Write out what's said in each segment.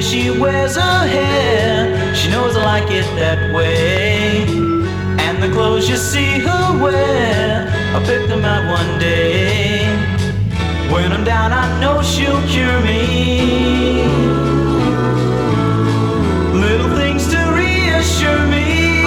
way she wears her hair, she knows I like it that way. And the clothes you see her wear, I picked them out one day. When I'm down, I know she'll cure me. Little things to reassure me.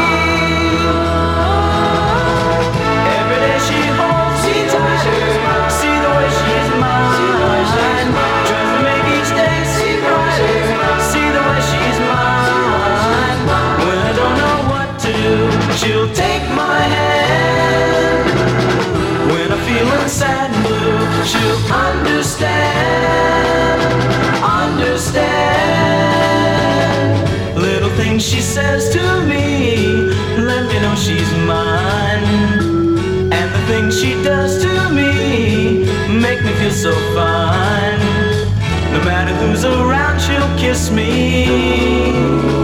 Every day she holds me tighter. See the way she's mine. Tries to make each day seem brighter. See the way she's mine. When I don't know what to do, she'll take my hand. When I'm feeling sad and blue, she'll understand. Little things she says to me, let me know she's mine. And the things she does to me make me feel so fine. No matter who's around, she'll kiss me.